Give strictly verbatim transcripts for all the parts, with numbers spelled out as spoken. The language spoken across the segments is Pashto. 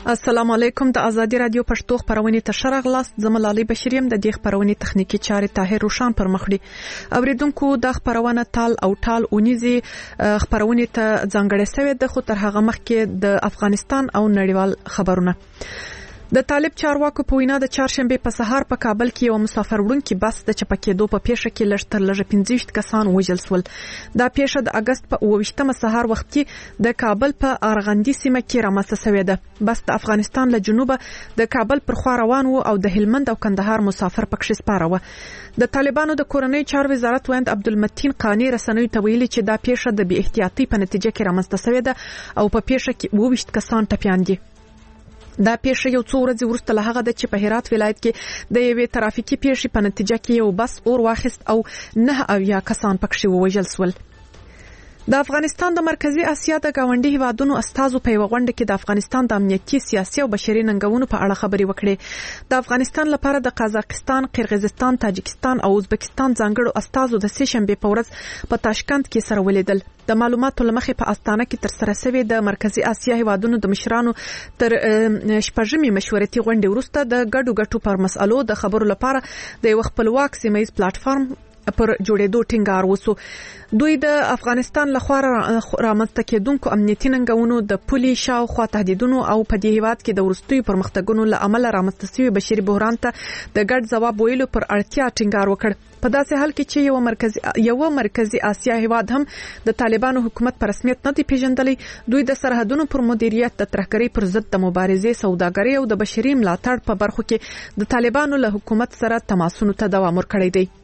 السلام علیکم. د ازادي رادیو پښتو خبرونه ته شرغلاست. زملالي بشریم د دې خبرونه تخنیکی چارې طاهر روشان پر مخړي. اوریدونکو د خبرونه تال او ټال اونیزي خبرونه ته ځانګړې سوي د خو تر هغه مخکې د افغانستان او نړیوال خبرونه. د طالب چارواکو په وینا د چهارشنبه په سهار په کابل کې یو مسافر وړونکي بس د چپکېدو په پیښه کې لږ تر لږه پنځه کسان وژل شول. دا پیښه د اگست په اووه سهار وخت کې د کابل په ارغندی سیمه کې رامنځته شوې ده. بس د افغانستان له جنوبه د کابل پر خوا روان و او د هلمند او کندهار مسافر پکښ سپاره و. د طالبانو د کورنۍ چارو وزارت ویند عبدالمتین قانی رسنوي ته ویلي چې دا پیښه د بی احتیاطي په نتیجه کې رامنځته شوې ده او په پیښه کې اووه کسان ټپیان دي. دا پیښه یو څو ورځې وروسته له هغه د چې په هرات ولایت کې د یوې ترافیکي پیښې په نتیجه کې یو بس اور واخیست او نه اویا کسان پکښې ووژل شول. د افغانستان د مرکزی اسیا د گاونډي هیوادونو استازو په غونډه کې د افغانستان د امنیتي سیاسي او بشري ننګونو په اړه خبرې وکړې. د افغانستان لپاره د قزاقستان، قرغیزستان، تاجکستان او ازبکستان ځانګړو استازو د سه شنبه په ورځ په تاشکند کې سره ولیدل. د معلوماتو لمخې په استانه کې تر سره شوی د مرکزی اسیا هیوادونو د مشرانو تر شپږمې مشورتي غونډې وروسته د ګډو ګټو پر مسالو د خبرو لپاره د یو خپلواک سیمه‌یز پلیټ فارم پر جوړېدو ټینګار وسو. دوی د افغانستان لخوا رامنځته کېدونکو امنیتي ننګونو د پولي شاوخوا تهدیدونو او په دې هیواد کې د وروستیو پرمختګونو له امله رامنځته شوي بشري بحران ته د ګډ ځواب ویلو پر اړتیا ټینګار وکړ. په داسې حال کې چې یو مرکزي یو مرکزي اسیا هیواد هم د طالبانو حکومت په رسمیت نه دی پیژندلی، دوی د سرحدونو پر مدیریت، د ترهګرۍ پر ضد د مبارزې، سوداګرۍ او د بشري ملاتړ په برخو کې د طالبانو له حکومت سره تماسونو ته دوام ورکړی دی.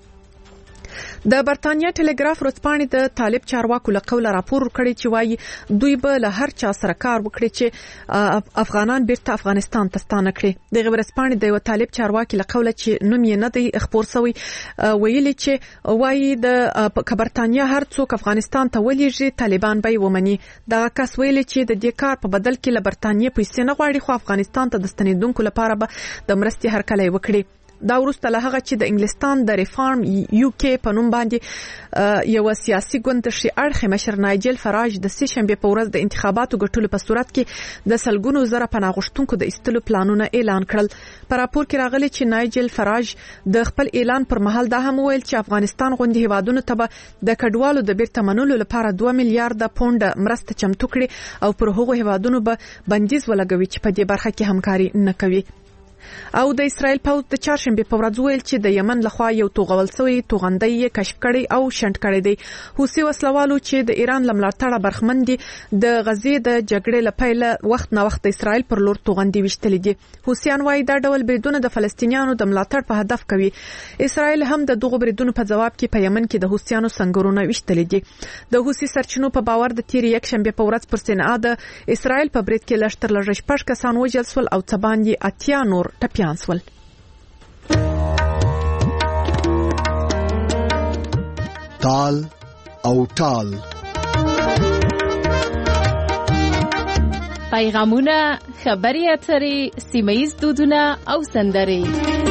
د برتانیا ټلګراف ورځپاڼې د طالب چارواکو له قوله راپور ورکړی چې وایي دوی به له هر چا سره کار وکړي چې افغانان بیرته افغانستان ته ستانه کړي. دغه ورځپاڼې د یو طالب چارواکي له قوله چې نوم یې نه دی خپور شوی ویلي چې وایي د برتانیا هر څوک افغانستان ته ولېږي طالبان به یې ومني. دغه کس ویلي چې د دې کار په بدل کې له برتانیا پیسې نه غواړي خو افغانستان ته د ستنېدونکو لپاره به د مرستې هرکلی وکړي. دا وروسته له هغه چې د انګلستان د ریفارم یو کې په نوم باندې یو سیاسي ګوند شي اړخ مشر نایجل فراج د سه شنبه په ورځ د انتخاباتو ګټلو په صورت کې د سلګونو زره پناه غوښتونکو د ایستلو پلانونه اعلان کړل. په راپور کې راغلي چې نایجل فراج د خپل اعلان پر مهال دا هم ویل چې افغانستان غوندي هیوادونو ته د کډوالو د بیرته منلو لپاره دوه میلیارډ پونډ مرسته چمتو کړي او پر هغو هیوادونو به بندیز ولګوي چې په دې برخه کې همکاري نه کوي. او د اسرائیل پوځ د چهارشنبه په ورځ ویل چې د یمن لخوا یو توغول شوی توغندۍ یې کشف کړی او شنډ کړی دی. حوثي وسلوالو چې د ایران لملاتړه برخمن دي د غزې د جګړې لپاره وخت نه وخت د اسرائیل پر لور توغندۍ وشتلې دي. حوثیان وايي دا ډول بریدونه د فلسطینیانو د ملاتړ په هدف کوي. اسرائیل هم د دغو بریدونو په جواب کې په یمن کې د حوثیانو سنگرونه وشتلې دي. د حوثي سرچینو په باور د تیر یک شنبه په ورځ پر صنعا د اسرائیل په برید کې لږ تر لږه شپږ کسان وژل شول او څه باندې اتیا نور ټپیان شول. تال او ټال پیغامونه، خبري اترې، سیمه‌ییز دودونه او سندرې.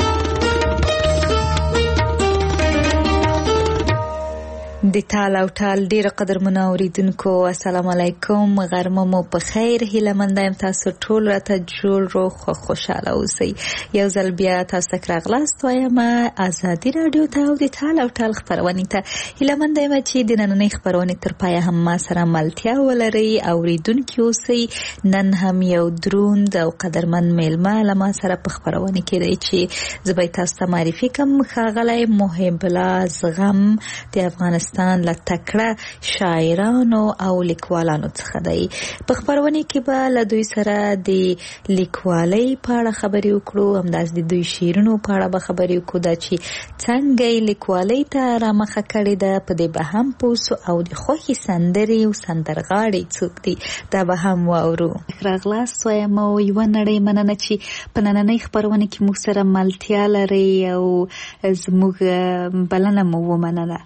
د تال او ټال ډیر قدرمنو اوریدونکو السلام علیکم، غرمه مو په خیر. هیله مند یم تاسو ټول راته جوړ روغ خو خوشاله اوسئ. یو ځل بیا تاسو ته راغلاست وایم ازادي رادیو ته او د تال او ټال خبرونه ته. هیله مند یم چې د نننۍ خبرونه تر پایه هم ما سره ملتیا ولرئ. اوریدونکو اوسئ. نن هم یو دروند او قدرمن میلمه لما سره په خبرونه کې دی چې زبې تاسو ته معرفي کوم. ښاغلی محب الله زغم د افغانستان له تکړه شاعرانو او لیکوالانو څخه دی. په خبرونه کې به له دوی سره د لیکوالۍ په اړه خبرې وکړو، همداسې د دوی شعرونو په اړه به خبرې وکړو، دا چې څنګه لیکوالۍ ته رامخه کړې ده په دې به هم پوسو او د خوښي سندرې او سندرغاړي څوک دي دا به هم واورو. راغلاست وایم او یوه نړۍ مننه چې په نننۍ خبرونه کې موږ سره ملتیا لرئ او زموږ بلنه مو ومنله.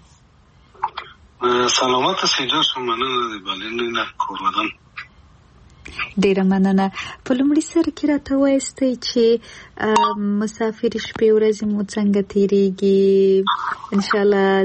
سلامت سینجا شو، مننه د بلنې نه کورودم. ډیره مننه. په لومړي سر کې راته وایستئ چې مسافر شپې ورځې مو څنګه تیریږي؟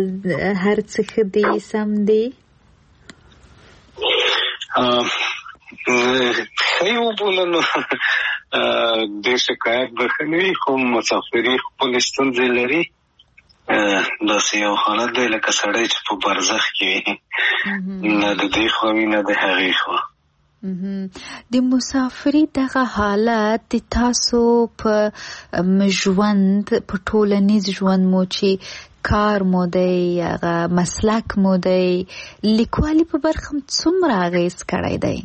انشاءالله هر څه ښه دي، سم دي؟ خی وبولنو د شکایت بخنوي خو مسافري خپل ستونزې لري. داسې یو حالت دی لکه سړی چې په برزخ کې وي، نه د دې خوا وي نه د هغې خوا. د مسافري دغه حالت د تاسو په ژوند په ټولنیز ژوند مو چې کار مو دی هغه مسلک مو دی لیکوالي په برخه څومره اغېز کړی دی؟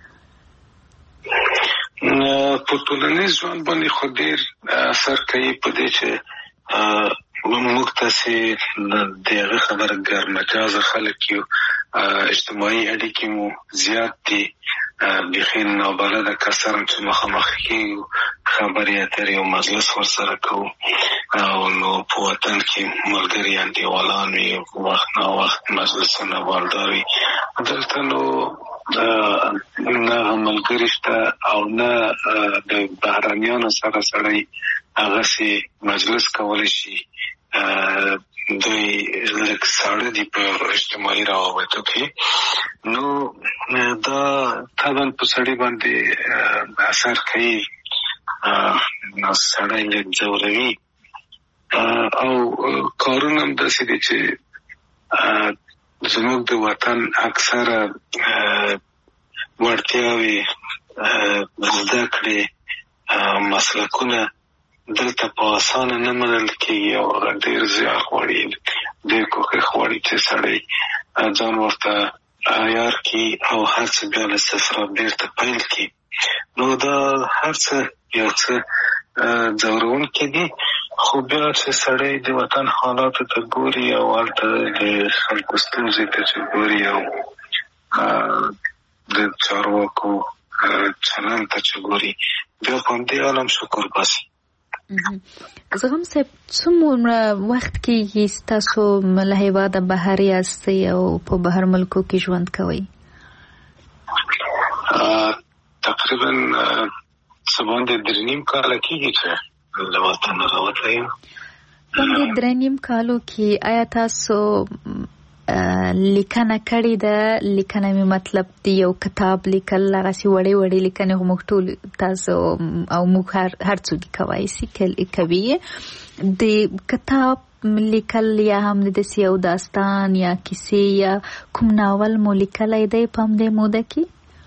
په ټولنیز ژوند باندې خو ډېر اثر کوي په دې چې موږ تاسې د هغه خبره ګرمجازه خلک یو، اجتماعي اړیکې مو زیات دي، بیخي نابلده کسان چې مخامخ کېږو خبرې اترې او مجلس ورسره کوو، او نو په وطن کې ملګري انډیوالان وي، وخت نا وخت مجلسونه والدار وي. دلته نو نه ملګري شته او نه د بهرنیانو سره سړی هغسې مجلس کولی شي. دوی لږ ساړه دي په اجتماعي روابطو کې. نو دا طبعا په سړي باندې اثر کوي، نو سړی لږ ځوروي. او کارونه هم داسې دي چې زموږ د وطن اکثره وړتیاوې، زده کړې، مسلکونه دلته په اسانه نه منل کېږي او هغه ډېر زیار غواړي، ډېر کوښښ غواړي چې سړی ځان ورته عیار کړي او هر څه بیا له صفره بېرته پیل کړي. نو دا هر څه یو څه ځوروونکي دي، خو بیا چې سړی د وطن حالاتو ته ګوري او هلته د خلکو ستونزې ته چې ګوري او د چارواکو چلند ته چې ګوري، بیا په همدې عالم شکر باسي. زغم صاحب، څومره وخت کېږي ستاسو له هېواده بهر یاستئ او په بهر ملکو کې ژوند کوئ؟ تقریبا څه باندې درې نیم کاله کېږي چې له وطنه راوتلی یم. باندې درې نیم کالو کې آیا تاسو لیکنه کړې ده؟ لیکنه مې مطلب دی یو کتاب لیکل، هغسې وړې وړې لیکنې خو موږ ټول تاسو او موږ هر هر څوک کوی سي کوي. د کتاب لیکل یا هم داسې یو داستان یا کیسې یا کوم ناول مو لیکلی دی په همدې موده کې؟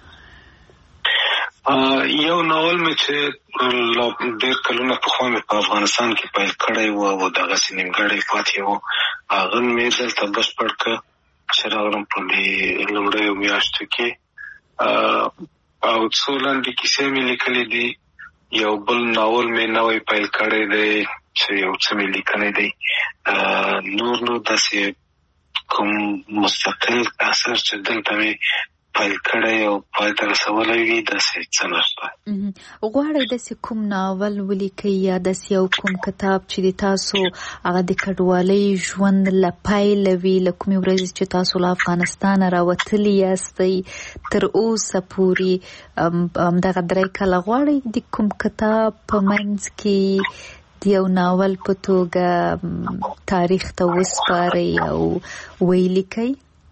یو ناول مې چې ډېر کلونه پخوا مې په افغانستان کې پیل کړی و او دغسې نیمګړی پاتې و، هغه مې دلته بشپړ کړه چې راغلم په دې لومړیو میاشتو کې. او څو لنډې کیسې مې لیکلې دي، یو بل ناول مې نوی پیل کړی دی چې یو څه مې لیکلی دی. نور نو داسې کوم مستقل اثر چې دلته مې پیل کړی او پای ته رسولی وي داسې څه نشته. غواړئ داسې کوم ناول ولیکئ یا داسې یو کوم کتاب چې د تاسو هغه د کډوالۍ ژوند له پیله وي، له کومې ورځې چې تاسو له افغانستانه راوتلي یاستئ تر اوسه پورې همدغه درې کاله، غواړئ د کوم کتاب په منځ کې د یو ناول په توګه تاریخ ته وسپارئ او ویلیکئ؟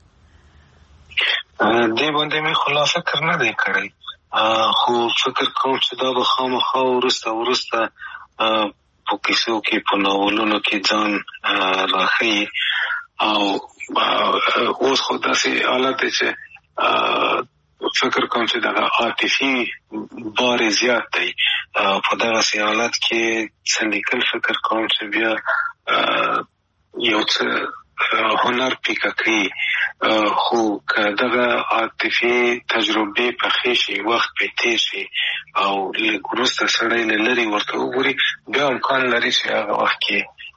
دې باندې مې خو لا فکر نه دی کړی، خو فکر کوم چې دا به خامخا وروسته وروسته په کیسو کې په ناولونو کې ځان راښیي. او اوس خو داسې حالت دی چې فکر کوم چې دغه عاطفي بار زیات دی. په دغسې حالت کې څه لیکل فکر کوم چې بیا یو څه هنر پیکه کوي، خو که دغه عاطفي تجربې پخې شي، وخت پې تېر شي او لږ وروسته سړی له لرې ورته وګوري، بیا امکان لري چې هغه وخت کې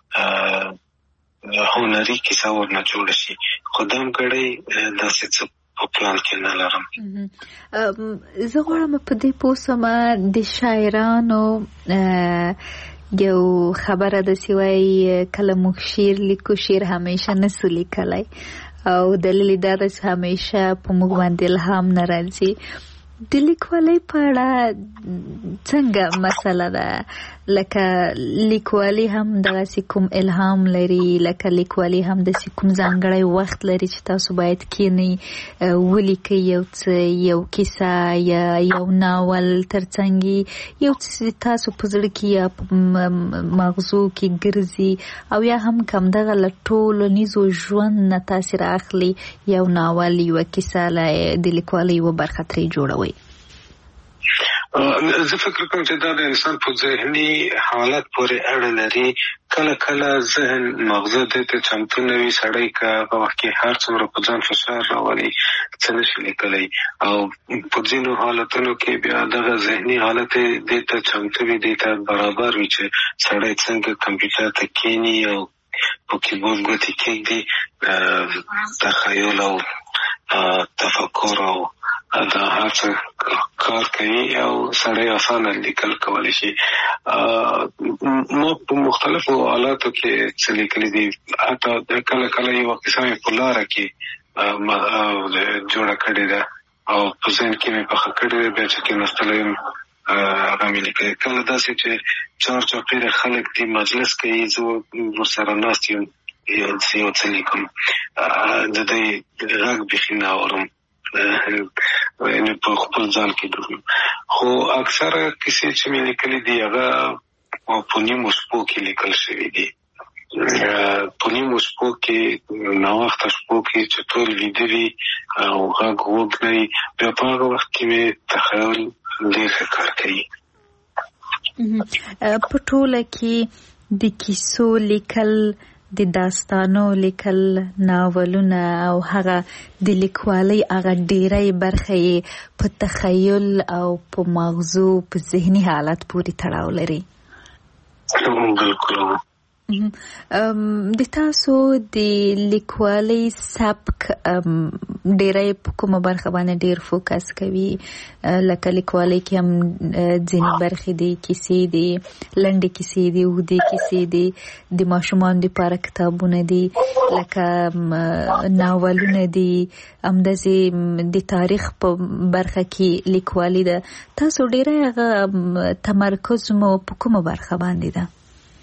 هنري کیسه ورنه جوړه شي. خو دمګړی داسې څه په پلان کې نه لرم. زه غواړم په دې پوه شمه د شاعرانو یو خبره داسې وایي کله موږ شعر لیکو، شعر همیشه نسو لیکلی او دلیل دا ده چې همیشه په موږ باندې الهام نه راځي. د لیکوالۍ په اړه څنګه مسله ده؟ لکه لیکوالي هم دغه کوم الهام لري، لکه لیکوالي هم د کوم ځانګړی وخت لري چې تاسو باید کینی ولیکئ یو څه، یو کیسه یا یو ناول ترڅنګ یو څه تاسو په زړه کې یا مغزو کې ګرځي، او یا هم کم دغه له ټولنیزو ژوند نه تاثیر اخلي، یو ناول یو کیسه د لیکوالۍ یوه برخه ترې جوړوي. زه فکر کوم چې دا د انسان په ذهني حالت پورې اړه لري. کله کله ذهن مغزه دې ته چمتو نه وي، سړی که په وخت کې هر څومره په ځان فشار راولي څه نشي لیکلی، او په ځینو حالتونو کې بیا دغه ذهني حالت دې ته چمتو وي، دې ته برابر وي چې سړی څنګه کمپیوټر ته کیني او په کیبورډ ګوتې کېږدي، تخیل او تفکر او دا هر څه کار کوي او سړی آسانه لیکل کولی شي. ما په مختلفو حالاتو کې څه لیکلي دي، حتی کله کله یوه کیسه مې په لاره کې جوړه کړې ده او په ذهن کې مې پخه کړې ده، بیا چې کېناستلی یم هغه مې لیکلې. کله داسې چې چار چاپېره خلک دي مجلس کوي، زه ورسره ناست یم یو څه لیکم، د دوی غږ بیخي نه اورم، یعنې په خپل ځان کې ډوب یم. خو اکثره کیسې چې مې لیکلي دي هغه په نیمو شپو کې لیکل شوي دي، په نیمو شپو کې، ناوخته شپو کې چې ټول ویده وي او غږ وږ نه وي، بیا په هغه وخت کې مې تخیل ډېر ښه کار کوي. په ټوله کې د کیسو لیکل، د داستانو لیکل، ناولونه او هغه د لیکوالۍ هغه ډیری برخه یې په تخیل او په مغزو په ذهني حالت پورې تړاو لري. بالکل. د تاسو د لیکوالۍ سبک ډیری په کومه برخه باندې ډیر فوکس کوي؟ لکه لیکوالۍ کې هم ځینې برخې دي، کیسې دي، لنډې کیسې دي، اوږدې کیسې دي، د ماشومانو دپاره کتابونه دي، لکه ناولونه دي، همداسې د تاریخ په برخه کې لیکوالي ده. تاسو ډیری هغه تمرکز مو په کومه برخه باندې ده؟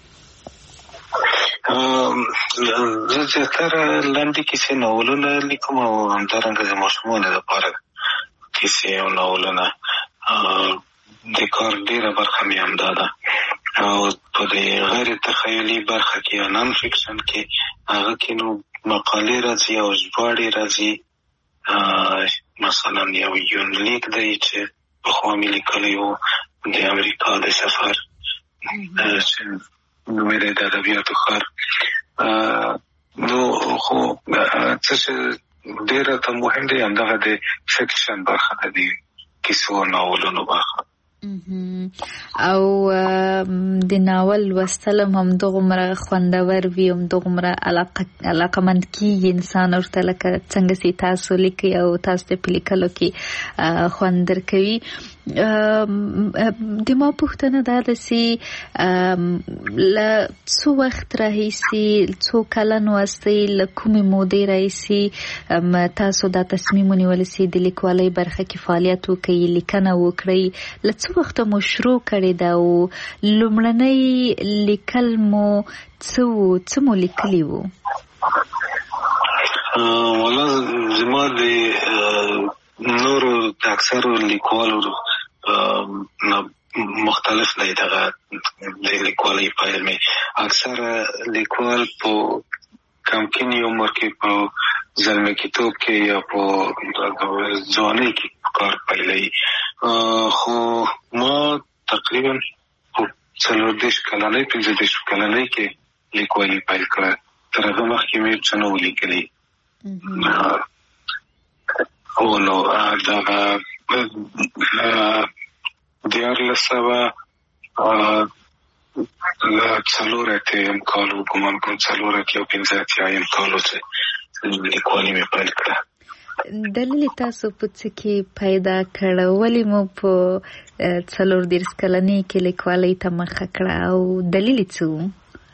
زه زیاتره لنډې کیسې ناولونه لیکم او همدارنګه د ماشومانو لپاره کیسې او ناولونه. د کار ډېره برخه مې همدا ده، او په د غیر تخیلي برخه کې یا نان فکشن کې هغه کې نو مقالې راځي او ژباړې راځي. مثلا یو یونلیک دی چې پخوا مې لیکلی و د امریکا د سفر، چې نومې دی د ادبیاتو ښار. نو خو څه چې ډېر راته مهم دی همدغه د فکشن برخه ده، د کیسو او ناولونو برخه. او د ناول لوستل هم همدغومره خوندور وي، همدغومره علاقمند کېږي انسان ورته، لکه څنګه چې تاسو لیکئ او تاسو ته په لیکلو کې خوند درکوي. د ما پوښتنه دا ده چې له څو وخت راهیسې، څو کلن واستئ، له کومې مودې راهیسې تاسو دا تصمیم ونیولی چې د لیکوالۍ برخه کې فعالیت وکړئ، لیکنه وکړئ؟ له څو وخته مو شروع کړې ده او لومړنی لیکل مو څه و، څه مو لیکلي وو؟ والله زما د نورو د اکثرو لیکوالو مختلف دی دغه د لیکوالۍ پیل مې. اکثره لیکوال په کمکینی عمر کې په زلمیتوب کې یا په ځوانۍ کې کار پیلوي، خو ما تقریبا په څلور دېرش کلنۍ پنځه دېرش کلنۍ کې لیکوالي پیل کړه. تر هغه مخکې مې څه نه وو لیکلي. او نو دغه دیارلس سوه څلور اتیا کال و، ګمان کوم څلور اتیا او پنځه اتیایم کال و چې لیکوالي مې پیل کړه. دلیل تاسو په څه کې پیدا کړه؟ ولې مو په څلور دېرش کلنۍ کې لیکوالۍ ته مخه کړه او دلیل څه و؟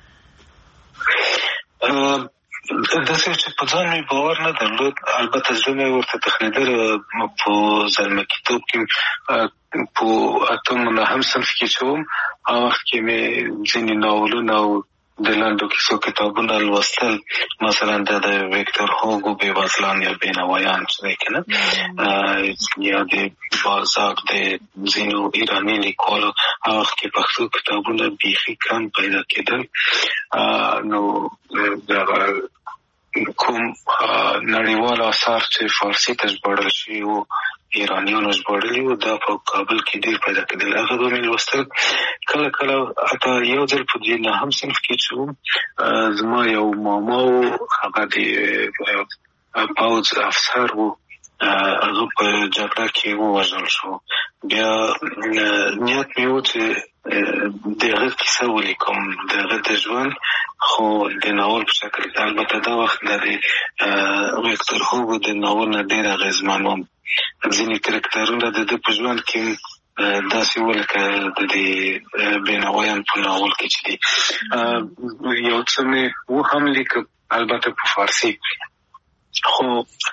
داسې چې په ځان مې باور نه درلود. البته زړه مې ورته تخنېدل. په زلمیتوب کې په اتم نهم صنف کې چې وم هغه وخت کې مې ځینې ناولونه او د لاندو کیسو کتابونه لوستل، مثلا د ویکتور هوګو بېوزلان یا بېنوایان چې دی که نه، یا د بازاک د ځینو ایراني لیکوالو هغه وخت کې پښتو کتابونه بیخي کم پیدا کېدل. نو دغه کوم نړیوال آثار چې فارسي ته ژباړل شوي وو، ایرانیانو ژباړلي وو، دا په کابل کې ډېر پیدا کېدل. هغه به مې لوستل. کله کله حتی یو ځل په دې نهم صنف کې چې وم، زما یو ماما و، هغه د پوځ افسر و، هغه په جګړه کې ووژل شو. بیا نیت مې و چې د هغه کیسه ولیکم، د هغه د ژوند، خو د ناول په شکل. البته دا وخت د ویکتور هوګو د ناول نه ډېر اغېزمن وم. ځینې کرکټرونه د ده په ژوند کې داسې وو لکه د دې بېنوایان په ناول کې چې دي. یو څه مې و هم لیکه، البته په فارسي، خو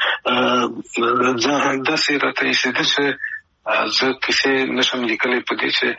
داسې راته ایسېده چې زه کیسې نشم لیکلی په دې چې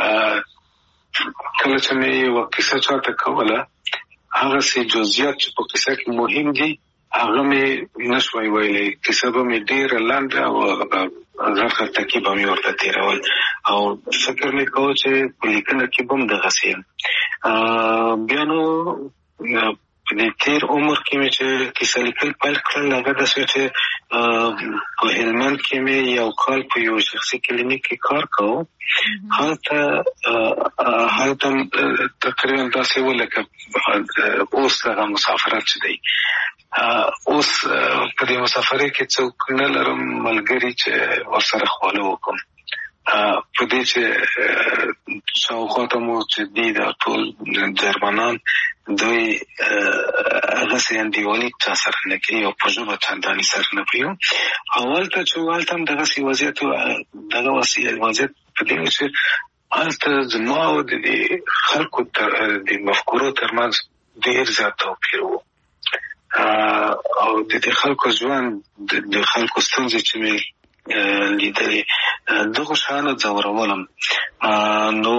کله چې مې یوه کیسه چاته کوله، هغسې جزئیات چې په کیسه کې مهم دي هغه مې نشوی ویلی. کیسه به مې ډېره لنډه او غرخه ټکي به مې ورته تېرول، او فکر مې کوه چې په لیکنه کې به هم دغسې یم. بیا نو په دې تېر عمر کې مې چې کیسه لیکل پیل کړل، هغه داسې چې په هلمند کې مې یو کال په یو شخصي کلینیک کې کار کوو. هلته هلته تقریبا داسې و لکه اوس هغه مسافرت چې دی. اوس په دې مسافرۍ کې څوک نه لرم ملګري چې ورسره خواله وکړم. په دې چې شاوخوا ته مو چې دي دا ټول جرمنان، دوی هغسې انډیوالي چا سره نه کوي او په ژبه چندانې سره نه پوهېږم. هلته چې و هلته هم دغسې وضعیت و. دغه وضعیت په دې و چې هلته زما او د دې خلکو د مفکورو ترمنځ ډېر زیات توپیر و. او د دې خلکو ژوند، د خلکو ستونزې چې مې لیدلې، دغه شیانو ځورولم. نو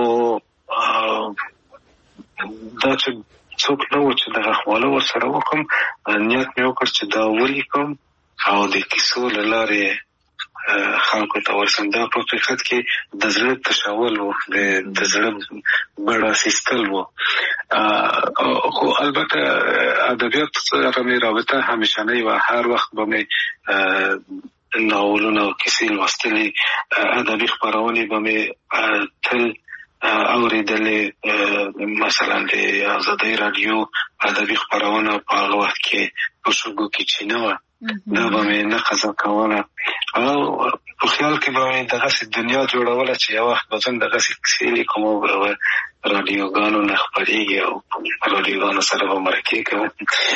دا چې څوک نه و چې دغه خواله ورسره وکړم، نیت مې وکړ چې دا ولیکم او د کیسو له لارې خلکو ته ورسم. دا په حقیقت کې د زړه تشول و، د زړه بړه اخیستل و. خو البته ادبیات سره مې رابطه همیشنۍ وه. هر وخت به مې ناولونه او کیسې لوستلې، ادبي خپرونې به مې تل اورېدلې. مثلا د ازادۍ راډیو ادبي خپرونه په هغه وخت کې په شګو کې چینه وه، دا به مې نه قضا کوله. او په خیال کې به مې دغسې دنیا جوړوله چې یو وخت به زه هم دغسې کیسې لیکم او راډیوګانو نه خپرېږي او راډیوګانو سره به مرکې کوم.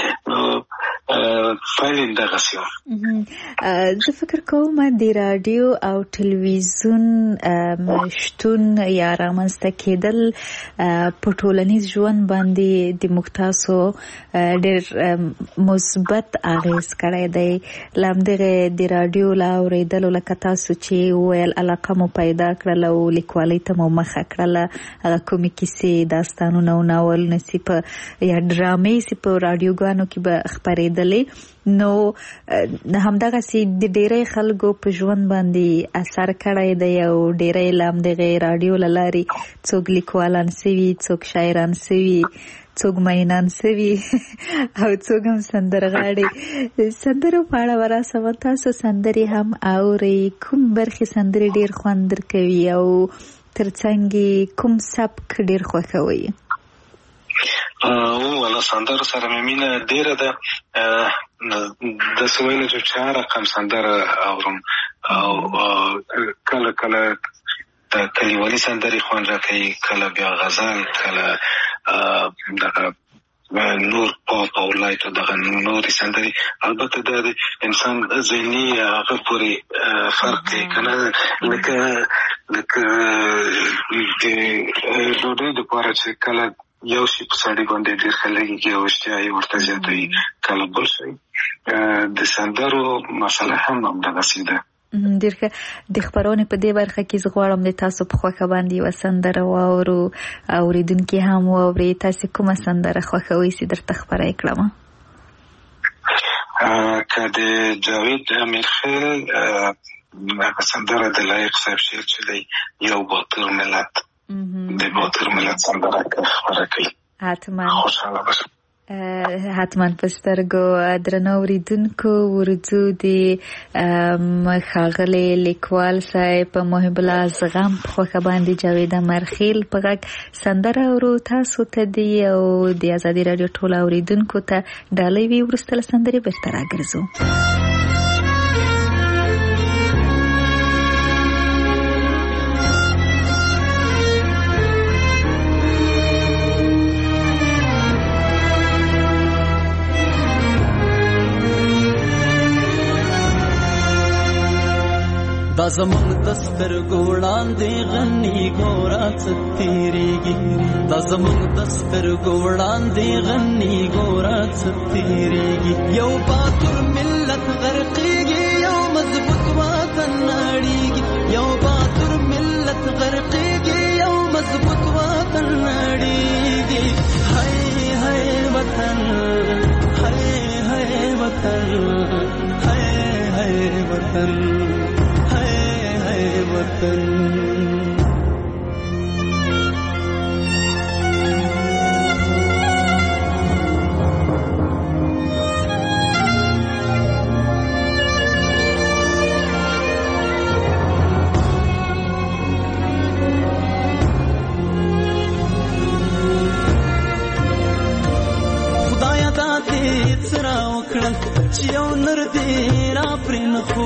پیل یې دغسې و. زه فکر کوم د راډیو او ټلویزیون شتون یا رامنځته کېدل په ټولنیز ژوند باندې د موږ تاسو ډېر مثبت اغېز کړی دی. له همدغې د راډیو له اورېدلو لکه تاسو چې وویل علاقه مو پیدا کړله او لیکوالۍ ته مو مخه کړله، هغه کومې کیسې، داستانونه او ناولونه چې په یا ډرامې چې په راډیوګانو کې به خپرېدلې، نو همدغسې د ډېری خلکو په ژوند باندې اثر کړی دی او ډېری له همدغې راډیو له لارې څوک لیکوالان سوي، څوک شاعران سوي، څوک مینان سوي او څوک هم سندرغاړي. سندرو په اړه وراسه تاسو سندرې هم اورئ؟ کوم برخې سندرې ډېر خوند درکوي او ترڅنګ کوم سبک ډېر خوښوئ؟ او والا سندرو سره مې مینه ډېره ده. داسې ویلی چې هر رقم سندره اورم، او کله کله د کلیوالي سندرې خوند راکوي، کله بیا غزل، کله دغه نور پاپ او لایټ او دغه نورې سندرې. البته دا د انسان ذهني هغه پورې فرق دی که نه، لکه لکه د ډوډۍ دپاره چې کله یو شي په سړي باندې ډېر ښه لګېږي او اشتها یې ورته زیاته وي، کله بل شی. د سندرو مسله هم همدغسې ده. ډېر ښه. د خپرونې په دې برخه کې زه غواړم د تاسو په خوښه باندې یوه سندره واورو، اورېدونکي هم واوري. تاسو کومه سندره خوښوئ چې درته خپره یې کړم؟ که د جاوید امیرخیل هغه سندره د لایق صاحب شعر چې دی یو باتور ملت، د باتور ملت سندره خپره کوي، حتما خوشحاله باشم. حتما پسترګو درنو اوریدونکو، ورځو د ښاغلي لیکوال صاحب محب الله زغم په خوښه باندې جاوید امیرخیل په غږ سندره ورو تاسو ته دی او د آزادي رادیو ټول اوریدونکو ته ډالۍ وي. وروسته له سندرې بیرته راګرځو. دا زمونږ د سترګو وړاندې غني ګوره څه تېرېږي، دا زمونږ د سترګو وړاندې غني ګوره څه تېرېږي. یو باتور ملت غرقېږي، یو مضبوط وطن نړېږي. یو باتور ملت غرقېږي، یو مضبوط وطن نړېږي. هی هی وطن، هی هی وطن، هی هی وطن، وطن. خدایا دا دې څرا وکړل چې یو نر دې را پرې نه خو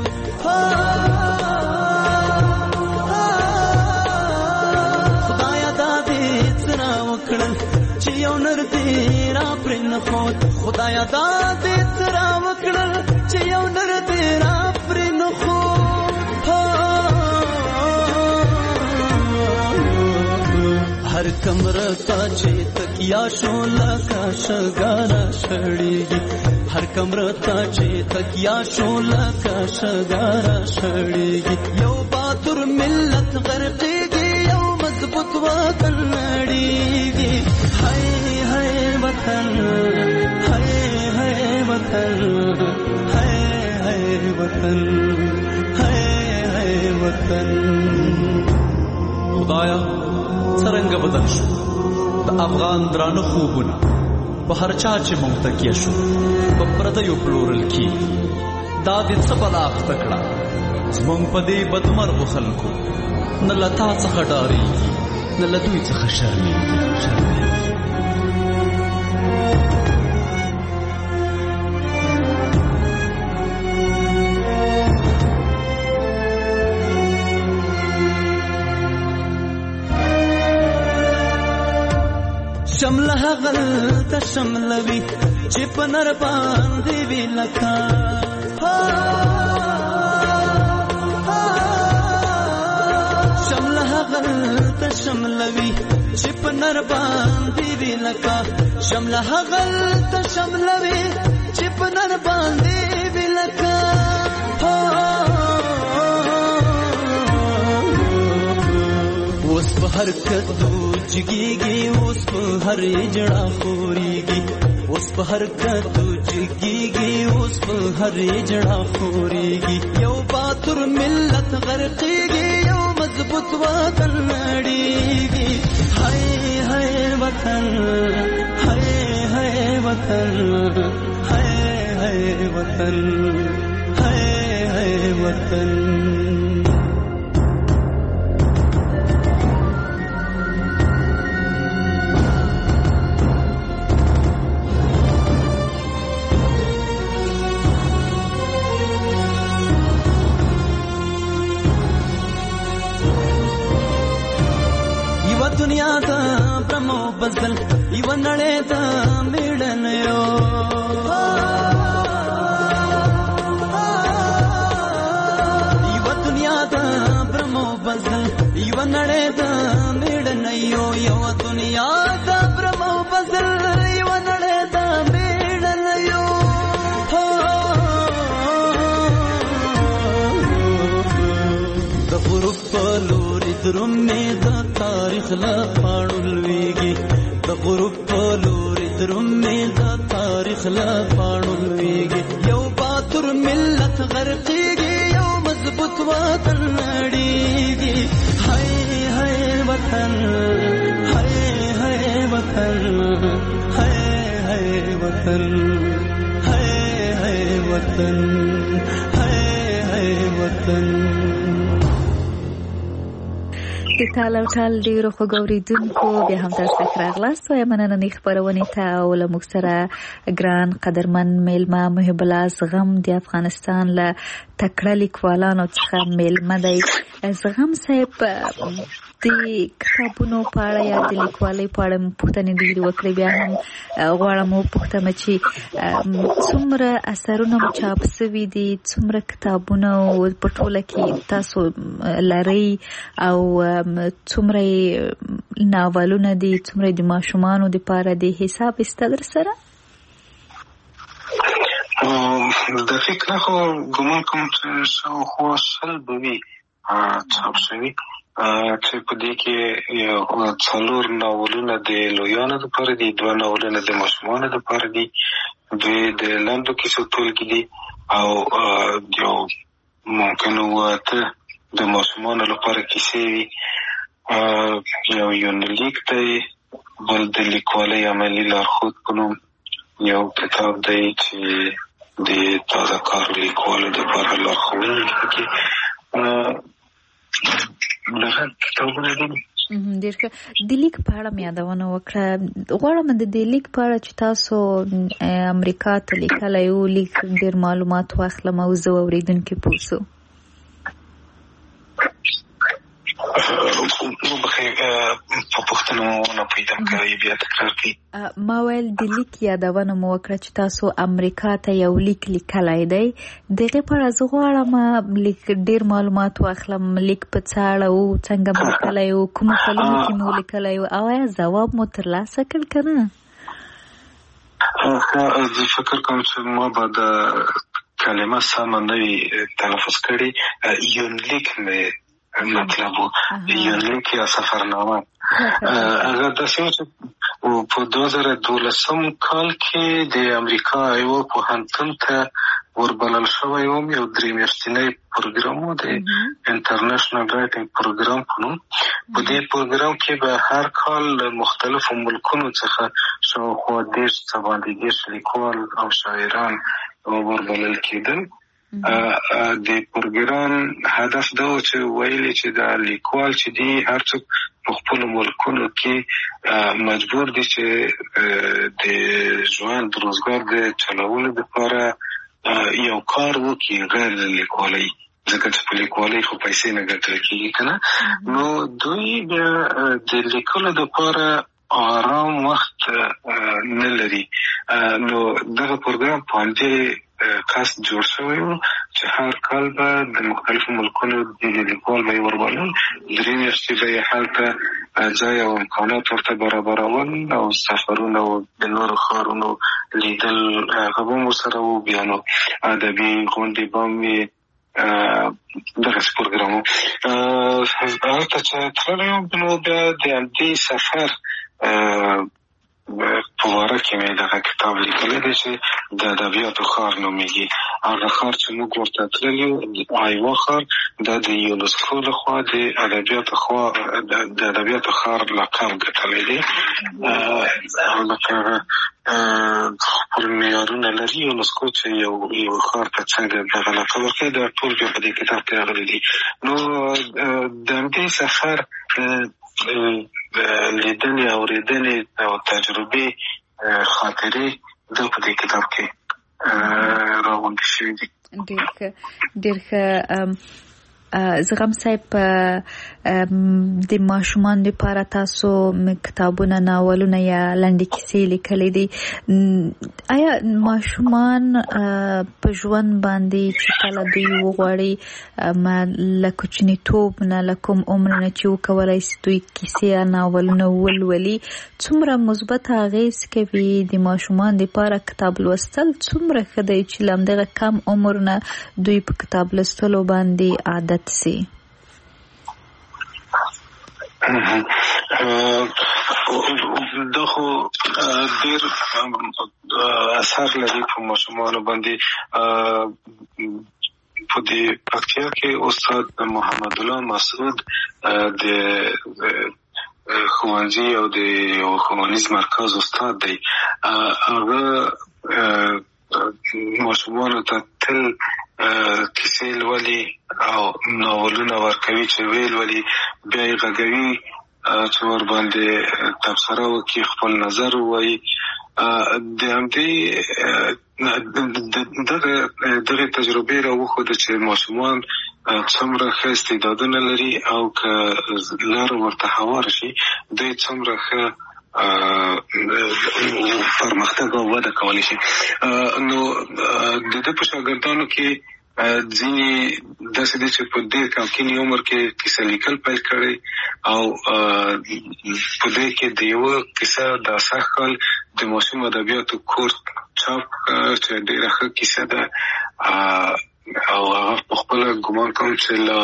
چې یو نر دې را پرې نه خود. خدایا دا دې څرا وکړل چې یو نر دې را پرې نه خود. هر کمره تا چې تکیا شو لکه شګاره شړېږي، هر کمره تا چې تکیا شو لکه شګاره شړېږي. یو باتور ملت غرقېږي، یو مضبوط وطن نړېږي. هی هی وطن، هی هی وطن، هی هی وطن، هی هی وطن. خدایا څرنګه بدل شو د افغان درانه خوبونه، په هر چا چې مونږ تکیه شو په پردیو پلورل کېږي. دا دې څه بلا اخته کړه زمونږ په دې بدمرغو خلکو، نه له تا څخه ډارېږي، نه له دوی څخه شرمېږي. شمله هغل ته شملوي چې په نر باندې وي لکه شمله هغل ته شملوي چې په نر باندې وي لکه شمله هغل ته شملوي چې په نر باندې وي لکه اوس په هر کدو جګیږي، اوس په هر جړه خوريږي، اوس په هر کدو جګیږي، اوس په هر جړه خوريږي. یو باتور ملت غرقېږي، یو مضبوط وطن نړېږي. هی هی وطن، هی هی وطن، هی هی وطن، هی هی وطن. دنیا دا برمو بزل یو نړۍ دا میړن یو یو دنیا دا برمو بزل یو نړۍ دا میړن یو یو دنیا دا برمو بزل یو نړۍ دا میړن یو درومې د تاریخ لا پاڼو لویږي د غروب په لوري درومې د تاریخ لا پاڼو لویږي یو باتور ملت غرقېږي یو مضبوط وطن نړېږي هاي هاي وطن هاي هاي وطن هاي هاي وطن هاي هاي وطن هاي هاي وطن د تال او ټال ډیرو خوږو اوریدونکو بیا هم تاسو ته راغلاست وایه مننه د خپرونې ته او له موږ سره ګران قدرمن میلمه محب الله زغم د افغانستان له تکړه لیکوالانو څخه میلمه دی. زغم صاحب د کتابونو په اړه یا د لیکوالۍ په اړه پوښتنې ډېرې وکړې، بیا هم غواړم وپوښتم چې څومره اثرونه مو چاپ سوي دي، څومره کتابونه په ټوله کې تاسو لرئ او څومره ناولونه دي، څومره د ماشومانو دپاره د حساب سته در سره؟ دقیق نه خو ګمان کوم چې شاوخوا شل به وي چاپ شوي، چې په دې کې یو څلور ناولونه د لویانو دپاره دي، دوه ناولونه د ماشومانو دپاره دي، دوی د لنډو کیسو ټولګې دي او یو ممکن واته د ماشومانو لپاره کیسې وي، یو یونلیک دی، بل د لیکوالۍ عملي لارښود په نوم یو کتاب دی چې د تازه کار لیکوالو دپاره لارښوونې پکې دغه کتابونه دي. ډېر ښه. د لیک په اړه مې یادونه وکړه، غواړم د دې لیک په اړه چې تاسو امریکا ته لیکلی و لیک ډېر معلومات واخلم او زه واورېدونکي پوه شو. نو بخیر په پوښتنه ونه پوهېدم که بیا تکرار کړي. ما ویل د لیک یادونه مو وکړه چې تاسو امریکا ته یو لیک لیکلی دی، د هغې په اړه زه غواړم لیک ډېر معلومات واخلم. لیک په څه اړه و، څنګه مو لیکلی و، کومو کلونو کې مو لیکلی و او آیا ځواب مو ترلاسه کړ که نه؟ زه فکر کوم چې ما به د کلمه سمه نه وي تلفظ کړې، یونلیک مې مطلب و، یونلیک یا سفرنامه. هغه داسې و چې په دوه زره دولسم کال کې د امریکا یو پوهنتون ته وربلل شوی وم، یو درې میاشتنی پروګرام و د انټرنیشنل رایټینګ پروګرام په نوم. په دې پروګرام کې به هر کال مختلفو ملکونو څخه شاوخوا دېرش څه باندې دېرش لیکوال او شاعران وربلل کېدل. د پروګرام هدف دا و چې ویلي چې دا لیکوال چې دی هر څوک په خپلو ملکونو کې مجبور دي چې د ژوند روزګار د چلولو دپاره یو کار وکړي غیر له لیکوالۍ، ځکه چې په لیکوالۍ خو پیسې نه ګټل کېږي که نه. نو دوی بیا د لیکلو دپاره آرام وخت نه لري. نو دغه پروګرام په همدې قصد جوړ شوی و چې هر کال به د مختلفو ملکونو د لیکوال به یې وربلل، درې میاشتې به یې هلته ځای او امکانات ورته برابرول او سفرونه او د نورو ښارونو لیدل هغه به مو سره و، بیا نو ادبي غونډې به مې دغسې پروګرام و. هلته چې تللی وم نو بیا د همدې سفر په باره کې مې دغه کتاب لیکلی دی چې د ادبیاتو ښار نومیږي. هغه ښار چې موږ ورته تللي وو ایوا ښار، دا د یونسکو لخوا د ادبیاتو د ادبیاتو ښار لقب ګټلی دی. لکه خپل معیارونه لري یونسکو چې یو یو ښار ته څنګه دغه لقب ورکوي، دا ټول بیا په دې کتاب کې راغلي دي. نو د همدې سفر لیدنې اورېدنې او تجربې خاطرې دا په دې کتاب کې راغونډې شوي دي. ډېر ښه ډېر ښه. زغم صاحب د ماشومان لپاره تاسو کتابونه، ناولونه یا لنډې کیسې لیکلې دي. آیا ماشومان په ژوند باندې چې کله دوی وغواړي له کوچنیتوب نه له کوم عمر نه چې وکولی شي دوی کیسې یا ناولونه ولولي، څومره مثبت اغېز کوي د ماشومان لپاره کتاب لوستل؟ څومره ښه دی چې له همدغه کم عمر نه دوی په کتاب لوستلو باندې عادت سي؟ دا خو ډېر اثر لري په ماشومانو باندې. په دې پکتیا کې استاد محمد الله مسعود د ښوونځي او د یو ښوونیز مرکز استاد دی. هغه ماشومانو ته تل کیسې لولي او ناولونه ورکوي چې ویل ولي، بیا یې غږوي چې ور باندې تبصره وکړي، خپل نظر ووایي. د همدې دغه دغه تجربې راوښوده چې ماشومان څومره ښه استعدادونه لري او که لاره ورته هوار شي دوی څومره ښه پرمختګ او وده کولی شي. نو د ده په شاګردانو کې ځینې داسې دي چې په ډېر کمکیني عمر کې کیسه لیکل پیل کړی او په دې کې د یوه کیسه د سږ کال د ماشوم ادبیاتو کورس چاپ چې ډېره ښه کیسه ده او هغه په خپله ګمان کوم چې له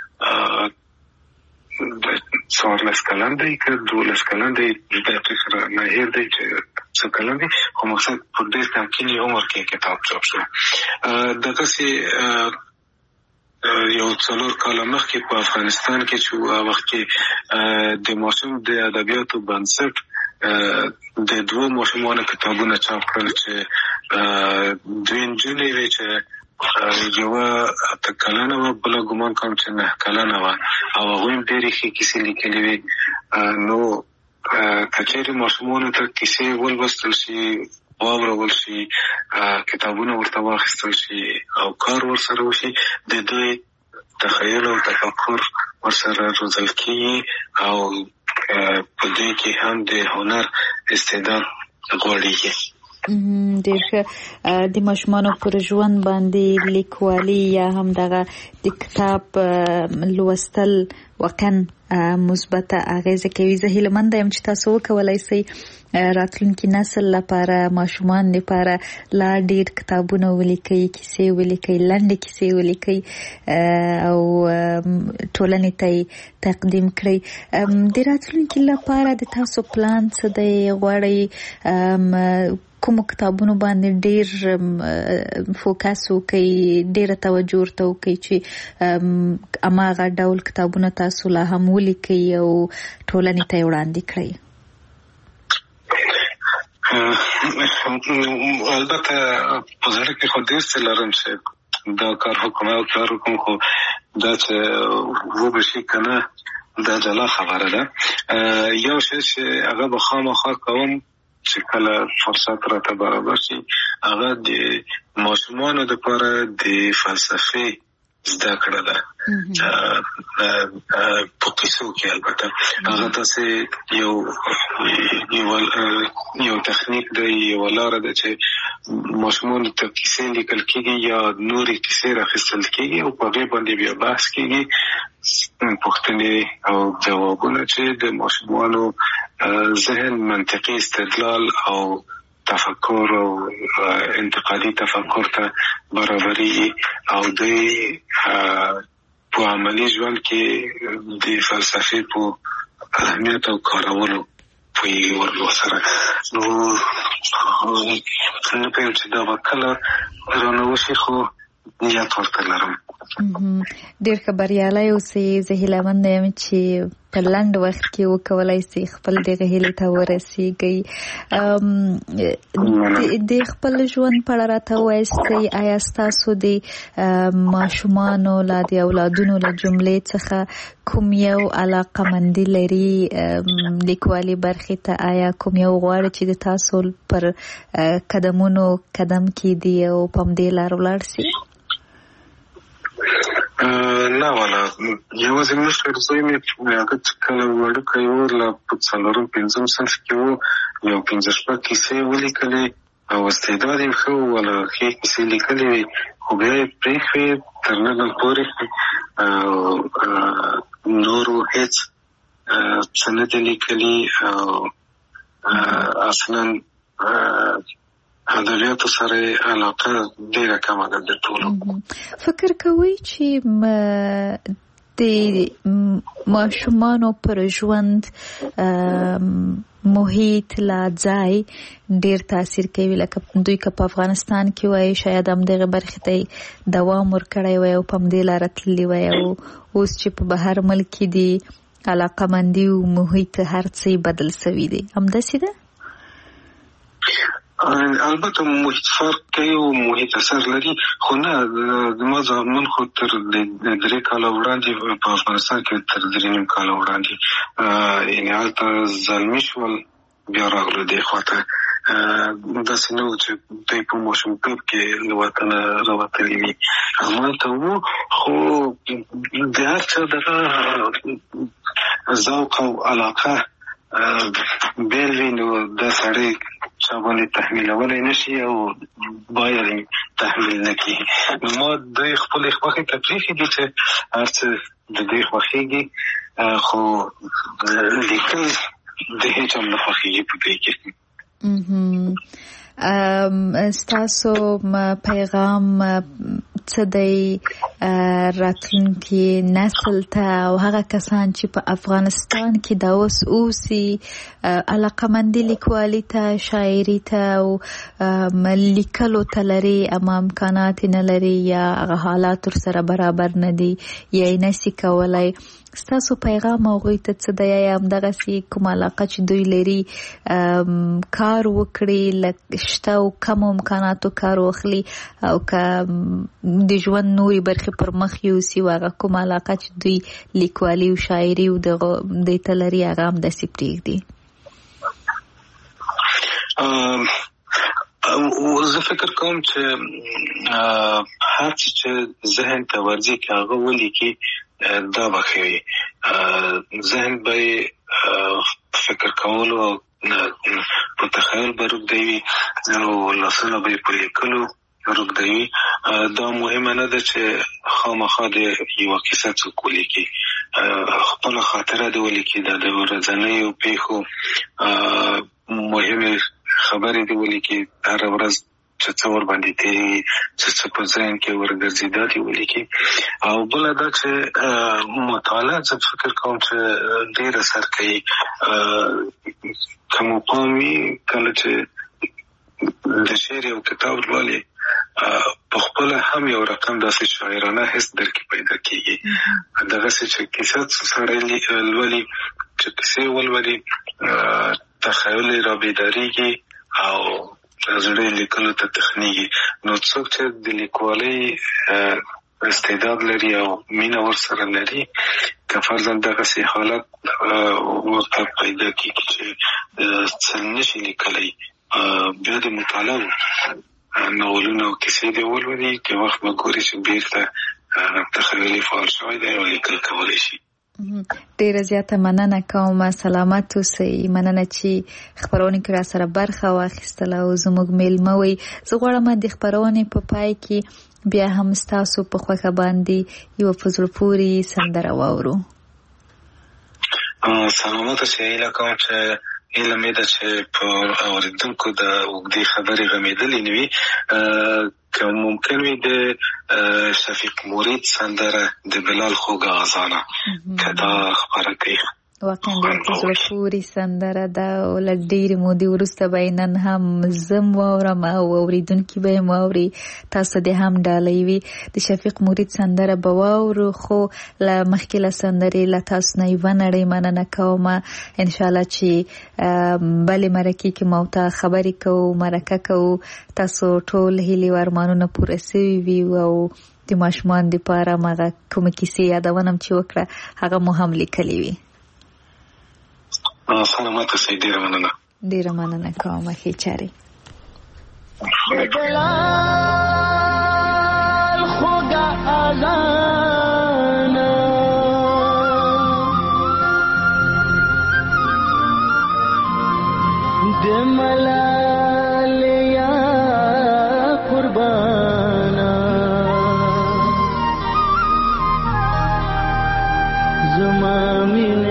څوارلس کلن دی که دولس کلن دی، دقیق سره نه هېر دی چې څه کلن دی، خو مقصد په ډېر کمکیني عمر کې کتاب چاپ شو. دغسې یو څلور کاله مخکې په افغانستان کې چې هغه وخت کې د ماشوم د ادبیاتو بنسټ د دوو ماشومانو کتابونه چاپ کړل چې دوی نجونې وې چې یوه اته کلنه وه، بله ګمان کوم چې نه کلنه وه او هغوی هم ډېرې ښې کیسې لیکلې وې. نو که چېرې ماشومانو ته کیسې ولوستل شي، واورول شي، کتابونه ورته واخیستل شي او کار ورسره وشي، د دوی تخیل او تفکر ورسره روزل کېږي او په دې کې هم د هنر استعداد غوړېږي. ډېر ښه. د ماشومانو پر ژوند باندې لیکوالي یا هم دغه د کتاب لوستل واقعا مثبته اغیزه کوي. زه هیلهمنده یم چې تاسو وکولای شئ راتلونکي نسل لپاره، ماشومان لپاره لا ډېر کتابونه ولیکئ، کیسې ولیکئ، لنډې کیسې ولیکئ او ټولنې ته یې تقدیم کړئ. د راتلونکي لپاره د تاسو پلان څه دی؟ غواړئ کومو کتابونو باندې ډېر فوکس وکړئ، ډېره توجه ورته وکړئ چې هماغه ډول کتابونه تاسو لا هم ولیکئ او ټولنې ته یې وړاندې کړئ؟ البته په زړه کې خو ډېر څه لرم چې دا کار وکړم او کار وکړم، خو دا چې وبشي که نه دا جلا خبره ده. یو شی چې هغه به خامخا کوم چې کله فرصت راته برابر شي، هغه د ماشومانو دپاره د فلسفې زده کړه ده په قصو کې. البته هغه داسې یو یو تخنیک دی، یوه لاره ده چې ماشومانو ته کیسې لیکل کېږي یا نورې کیسې راخیستل کېږي او په هغې باندې بیا بحث کېږي، پوښتنې او ځوابونه چې د ماشومانو ذهن منطقي استدلال او تفکر او انتقادي تفکر ته برابري او دوی په عملي ژوند کې د فلسفې په اهمیت او کارولو پوهېږي ورسره. نو نه پوهېږم چې دا به کله رانه وشي، خو نیت ورته لرم. ډېر ښه، بریالی اوسئ. زه هیلهمنده یم چې په لنډ وخت کې وکولای شئ خپل دغه هیلې ته ورسیږئ. د خپل ژوند په اړه راته ووایئ، آیا ستاسو د ماشومانو لا د اولادونو له جملې څخه کوم یو علاقه‌مندي لري لیکوالي برخې ته؟ آیا کوم یو غواړي چې د تاسو پر قدمونو قدم کېږدي او په همدې لار ولاړ شي؟ نه والا، یوازې مشر زوی مې هغه چې کله وړوکی و، لا په څلورم پنځم صنف کې و، یو پنځه شپږ کیسې ولیکلې او استعداد یې ښه و، والا ښې کیسې لیکلې وې، خو بیا یې پرېښوې تر ننه پورې او نورو هېڅ څه نه دي لیکلي او اصلا ادبیاتو سره علاقه ډېره کمه ده د ټولو. فکر کوئ چې د ماشومانو پر ژوند محیط لا ځای ډیر تاثیر کوي. لکه دوی که په افغانستان کې وای شاید هم دغه برخې ته دوام ورکړی وای او په همدې لاره تللی وای، او اوس چې په بهر ملک کې دی علاقمندي او محیط هر څه بدل سوي دي. همداسې ده؟ البته محیط فرق کوي او محیط اثر لري، خو نه زما زامن خو تر درې کاله وړاندې په افغانستان کې تر درې نیم کاله وړاندې یعنې هلته زلمي شول، بیا راغلو دې خواته. داسې نه و چې دوی په ماشومتوب کې له وطنه راوتلي وي، همالته وو. خو د هر چا دغه ذوق او علاقه بیل وي، نو دا سړی چا باندې تحمیلولی نشي او باید تحمیل نه کړي. نو ما دوی خپلې خوښې ته پرېښي دي چې هر څه د دوی خوښېږي، خو لیکل د هېچا نه خوښېږي په دوی کې. ستاسو پیغام څه دی راتلونکي نسل ته او هغه کسان چې په افغانستان کې دا اوس اوسي علاقمندي لیکوالي ته، شاعري ته او لیکلو ته لري اما امکانات نه لري یا هغه حالات ورسره برابر نه دي یا یې نشي کولی، ستاسو پیغام هغوی ته څه دی؟ یا همدغسې کوم علاقه چې دوی لري کار وکړي، لږ شته او کمو امکاناتو کار واخلي، او که د ژوند نورې برخې پر مخ یوسي او هغه کوم علاقه چې دوی لیکوالي او شاعري او دې ته لري هغه همداسې پرېږدي؟ زه فکر کوم چې هر څه چې ذهن ته ورځي که هغه ولیکي دا به ښه وي. ذهن به یې فکر کولو او په تخیل به روږدوي او لاسونه به یې په لیکلو روږدوي. دا مهمه نه ده چې خامخا د یوه کیسه څوک ولیکي، خپله خاطره دې ولیکي، دا د ورځنیو پیښو مهمې خبرې دې ولیکي، هره ورځ چې څه ورباندې تېرېږي، چې څه په ذهن کې ورګرځي دا دې ولیکي. او بله دا چې مطالعه زه فکر کوم چې ډېر اثر کوي. که مو پام وي کله چې د شعر یو کتاب لولي په خپله هم یو رقم داسې شاعرانه حس در کې پیدا کېږي. دغسې چې کیسه سړی لولي، چې کیسې ولولي تخیل یې رابیدارېږي او زړه لیکلو ته تخنیږي. نو څوک چې د لیکوالۍ استعداد لري او مینه ورسره لري، که فرضاً دغسې حالت ورته پیدا کېږي چې څه نشي لیکلی، بیا د مطالعه ناولونه او کیسې دې ولولي، که وخت به ګوري چې بېرته تخیل یې فعال شوی دی او لیکل کولی شي. ډیره زیاته مننه کوم، سلامت اوسئ. مننه چې خپرونې کې را سره برخه واخیستله او زموږ میلمه وئ. زه غواړم د خپرونې په پای کې بیا هم ستاسو په خوښه باندې یوه په زړه پورې سندره واورو. سلامت اوسئ. هیله کوم چې هیله مې ده چې په اورېدونکو د اوږدې خبرې غمېدلې نه وي. که ممکن وي د شفیق مرید سندره د بلال خوږه غزانه که دا خبره کوي. واقعا ډېر په زړه پورې سندره ده او له ډېرې مودې وروسته به نن هم زه م واورم او اورېدونکي به یې واوري. تاسو دې هم ډالۍ وي. د شفیق مرید سندره به واورو، خو له مخکې له سندرې له تاسو نه یوه نړۍ مننه کوم. انشاءالله چې بلې مرکې کې ما ورته خبرې کوو، مرکه کوو، تاسو ټول هیلې او ارمانونه پوره سوي وي او د ماشومان دپاره م هغه کومه کیسې یادونه م چې وکړه هغه مو هم لیکلې وي. سلامت اوسئ. ډېره مننه. ډېره مننه کوم. ښې چارې. خوږه اذانه د ملالیا قربانه زما مینه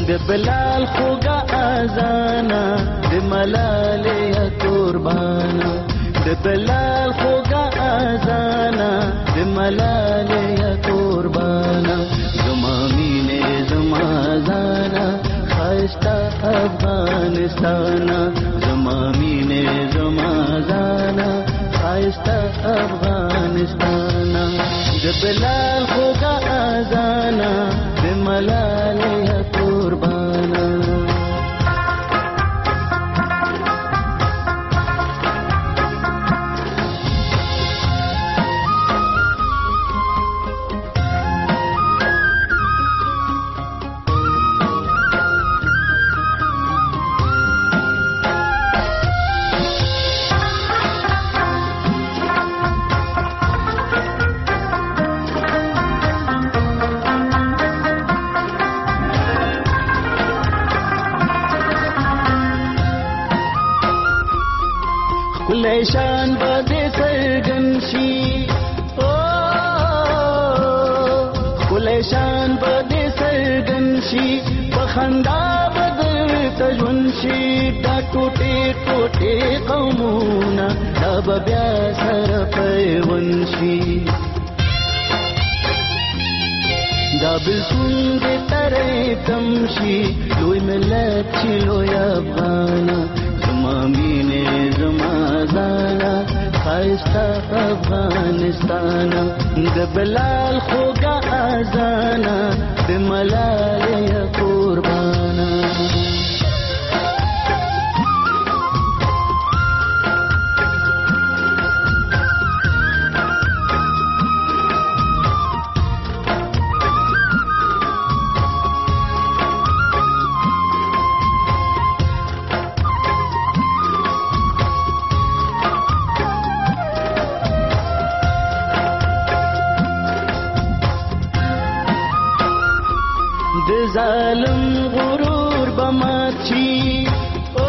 د بلال خوږه اذانا د ملالې قربانا د بلال خوږه اذانا د ملالې قربانا زما مینې زما زانا خایسته افغانستانا زما مینې زما زانا خایسته افغانستانا د بلال خوږه اذانا د ملالې قربانا شان بده سرګن شي او کله شان بده سرګن شي په خندا بدل تجون شي دا ټوټه ټوټه قومونه دا بیا سره پیون شي دا بلکون دې ترې تمشي لوی ملت چې لوی افغان زما مینې زما زانا خایسته افغانستان د بلال خوږه اذانا د ملالې قربانا ظالم غرور بماچی او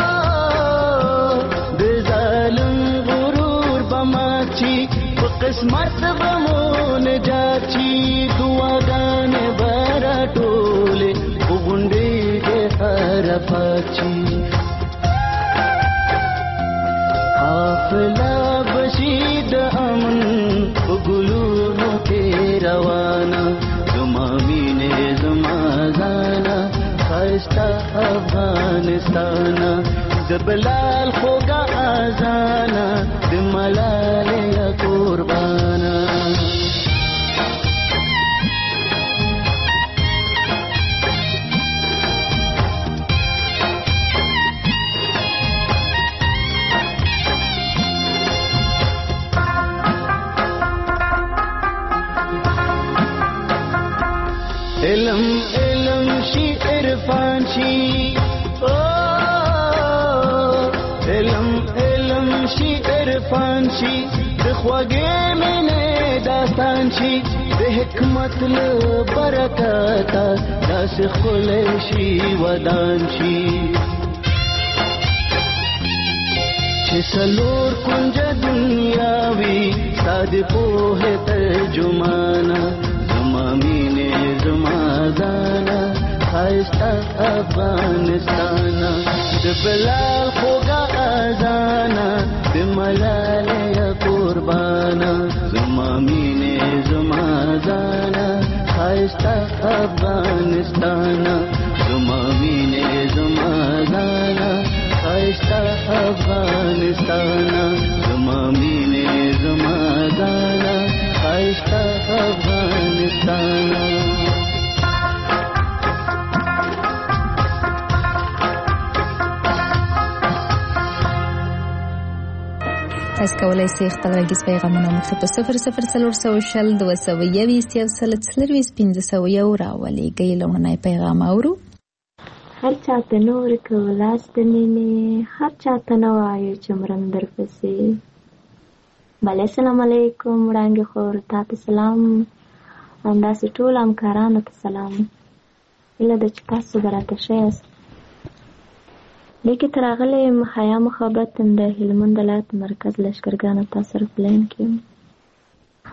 د ظالم غرور بماچی په قسمت بمون جاچی دعاګان برا ټوله وګونډې د حرفاچی حافظه بشید امن وګلونو کې روانه زما مینې زما زانا خایسته افغانستان د بلال خوږه اذانا د ملالې قربانا علم علم شي عرفان شي او علم علم شي عرفان شي د خوږې مینې داستان شي د حکمت له برکته داسې ښکلی شي ودان شي چې څلور کونجه دنیا وي ستا د پوهې ترجمانه زما مینې زما زانا خایسته افغانستان د بلال خوږه اذانا د ملالې قربانا زما مینې زما زانا خایسته افغانستان زما مینې زما زانا خایسته افغانستان زما مینې زما زانا خایسته افغانستان تاسو کولای شئ خپل غږیز پیغامونه مخ په صفر صفر څلور سوه شل دوه سوه یویشت یو سل څلرویشت پنځه سوه یو راولېږئ. لومړنی پیغام اورو. هر چاته نور کولاس د مینې هر چاته نه وایو چې مرم درپسې. بله السلام علیکم وړانګې خور تا ته سلام همداسې ټولو همکارانو ته سلام. هیله ده چې تاسو به راته ښه یاست. لیکې تر راغلی یم حیا محبت د هلمند ولایت مرکز لښکرګانو تا سره په لاین کې یم.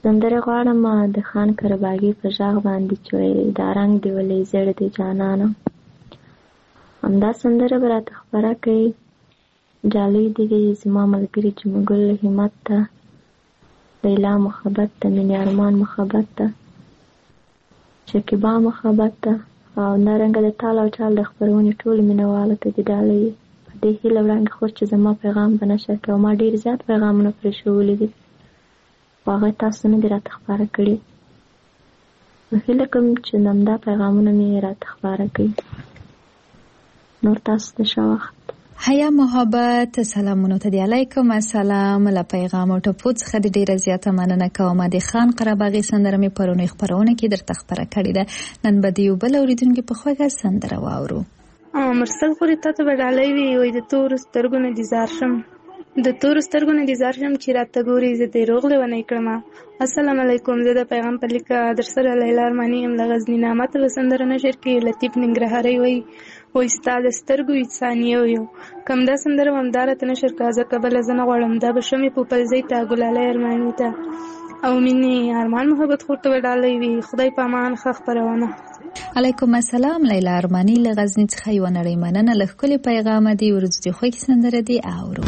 سندره غواړم د خان کرباغي په ژغ باندې چې دا رنګ دی ولې زړه دی جانانه. همدا سندره به راته خپره کړي. جالۍ دې زما ملګري جمګل همت ته، لیلا محبت ته، مینې ارمان محبت ته، شکیبا محبت ته، او نارنګه د تال او چال د خپرونې ټولو مینهوالو ته د ډالۍ په دې هیله وړاندې خوښ چې زما پیغام به نشر کړي. او ما ډېر زیات پیغامونه پرې ښوولي دي خو هغه تاسو نه دي راته خپاره کړي. نو هیله کوم چې همدا پیغامونه مې راته خپاره کړي. نور تاسو ته ښه وخت. حیا محبت سلامونو ته دی. علیکم السلام. له پیغام او ټپو څخه د ډیره زیاته مننه کوم. د خان قرباغي سندره مې پرونی خبرونه کې درته خبره کړې ده. نن به دیو بل اوریدونکو په خوږه سندره واورو. مرسل خوري ته به ډالۍ وي وي د تور سترګو نه دیزار شم، د تور سترګو نه دیزار شم چې راته ګوري زه دې روغ لیونی کړم. السلام علیکم. زه د پیغام په لیکه در سره لیلا ارماني یم له غزني. نامه ته سندره نشر کې لطیف ننګرهاري وایي وایي ستا د سترګو انسانیو یو کم دا سندره همداره ته نشر کا ځکه بله زه نه غواړم دا به شمې پوپلزۍ ته ګلالۍ ارماني ته او مینې ارمان محبت خور ته به ډالۍ وي. خدای په امان ښه خپرونه. علیکم السلام. لیلا ارماني له غزني څخه یوه نړۍ مننه له ښکلي پیغامه دی. ورځو خوږې سندره دی اورو.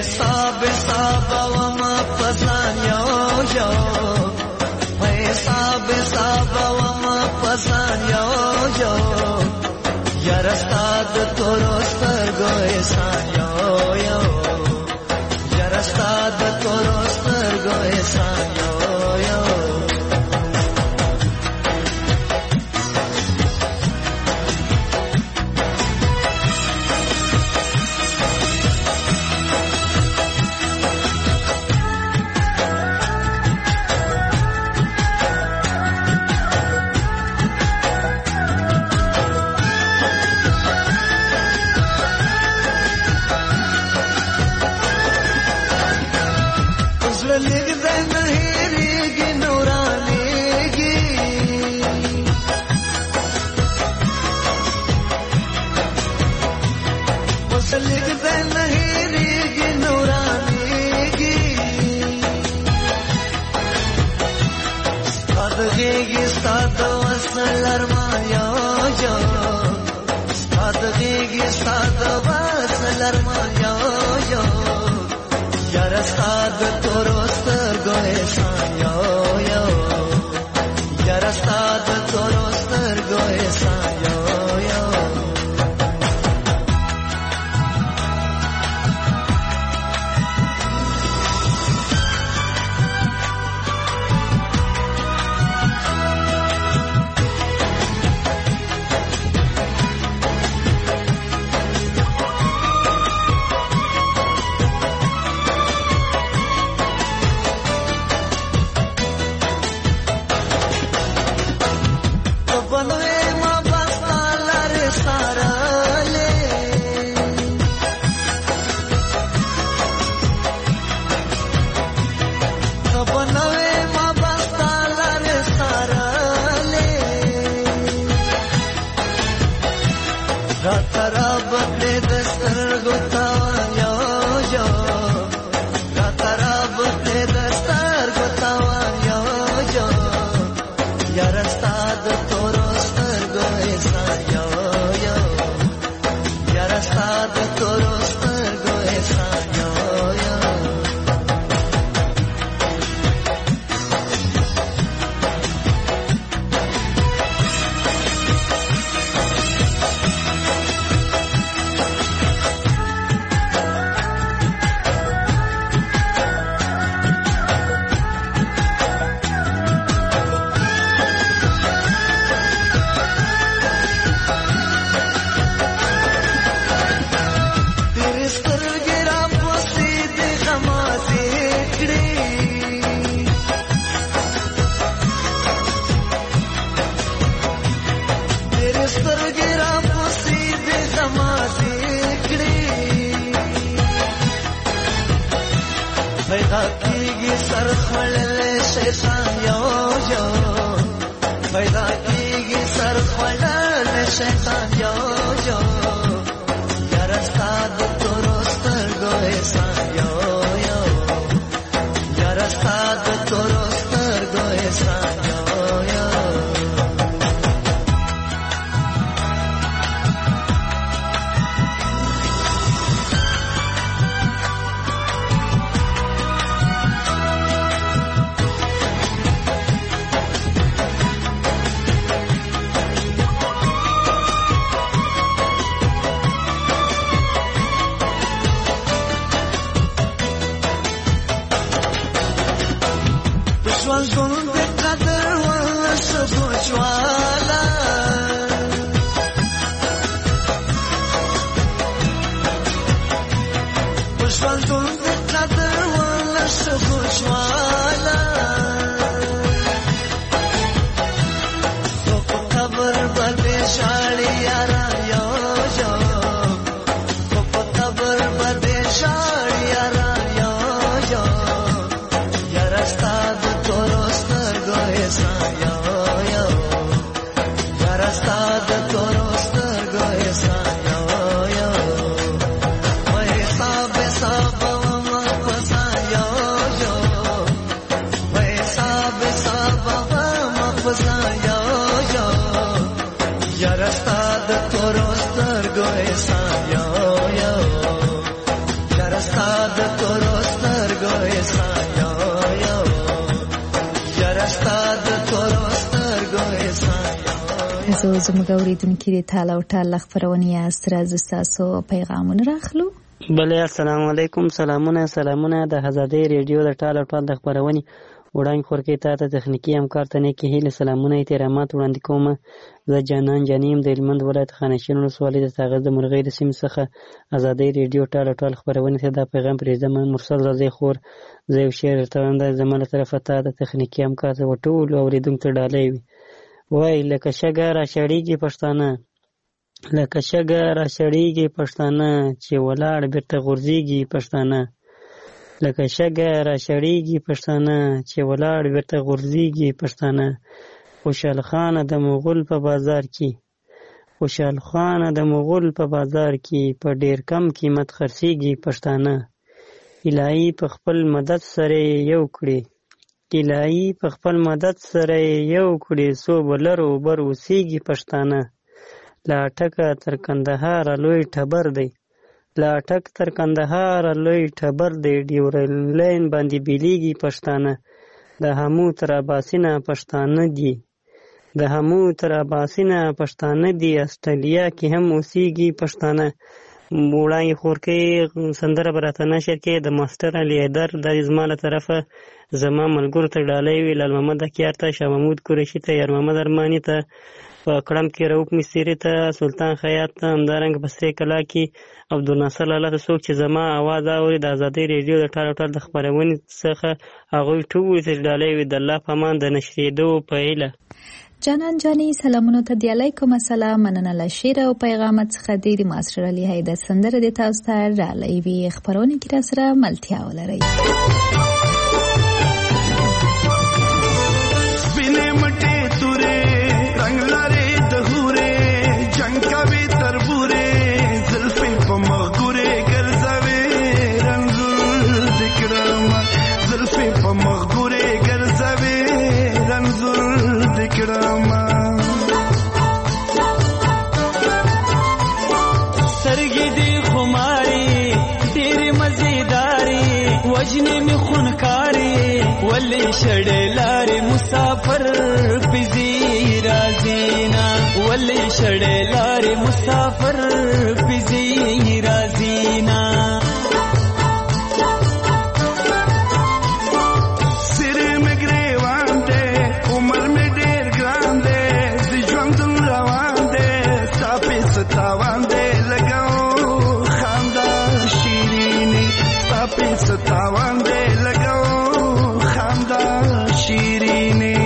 یارستاد تورو سترګو احسان یو یو، یارستاد تورو سترګو احسان یو یو. شوالا تو په قبر باندې شاړي یارا یو یو تو په قبر باندې شاړي یارا یو یو یارا ستاد تورستر ګوي سا یو یو یارا ستاد تورستر ګوي سا زه زموږ اوریدونکي د تال او ټال خبرونه یاست راځه تاسو پیغامونه راخلو. بله السلام علیکم. سلامونه سلامونه د آزادۍ ریډیو د ټال او ټال د خبرونې وړاندې خورکې تا ته تخنیکي همکار ته نیکې هیلې سلامونه احترامات وړاندې کوم. زه جانان جانیم د هلمند ولایت خانشین ولسوالۍ د تاغز د مرغۍ د سیمې څخه آزادۍ ریډیو ټال او ټال خبرونې ته دا پیغام پرېږدم. مرسل رضی خور زه یو شعر درته وایم، دا زما له طرفه تا د تخنیکي همکار ته ټولو اورېدونکو ته ډالۍ وي. وای لکه شګه را شړېږي پښتانه، لکه شګه را شړېږي پښتانه چې ولاړ بیرته غورځېږي پښتانه، لکه شګه را شړېږي پښتانه چې ولاړ بیرته غورځېږي پښتانه. خوشحال خانه د مغول په بازار کې، خوشحال خانه د مغول په بازار کې په ډېر کم قیمت خرڅېږي پښتانه. الهي په خپل مدد سره یو کړي، الهي په خپل مدد سره یو کړي څو بلرو بر اوسېږي پښتانه. لا ټکه تر کندهار لوی ټبر دی، لا ټک تر کندهار لوی ټبر دی، ډیورلاین باندې بیلیږي پښتانه. د همو تر اباسینه پښتانه دي، د همو تر اباسینه پښتانه دي، استرالیا کې هم اوسېږي پښتانه. وړاندې خورکې سندره به راته نشر کې د ماسټر علي حیدر دا زما له طرفه زما ملګرو ته ډالۍ وي، لال محمد اکیار ته، شاه محمود قریشي ته، یار محمد ارماني ته، په کړم کې رؤف مصري ته، سلطان خیاط ته، همدارنګه په سرې کلا کې عبدالناصر لاله ته. څوک چې زما اواز اوري د آزادۍ ریډیو د ټال ټال د خپرونې څخه هغوی ټول ته ډالۍ وي. د الله په امان د نشرېدو په هیله. جانان جانی سلامونو ته دی علیکم السلام. مننه له شعر او پیغامات څخه دی د ماسټر علي حیدر سندره د تاسو ته ډالۍ وي. خبرونه کې را سره ملتیا ولرئ. سپینې مټې تورې رنگ لارې د هورې جنگ کوي تربورې زلفې په مغګورې ګرځوي رنځور دکړم، زلفې په مغګورې ګرځوي رنځور دکړم. سترګې دې خماري ډېرې مزېداري وجنې مې خونکاري ولې شړې لارې مسافر پزي رازینا، ولې شړې لارې مسافر پزي رازینا. سره مې ګریوان دې عمر مې ډېر ګران دې د ژوند روان دې ستا ستاوان دې لګاو خندا شیریني، ستا ستاوان دې لګاو خندا شیریني.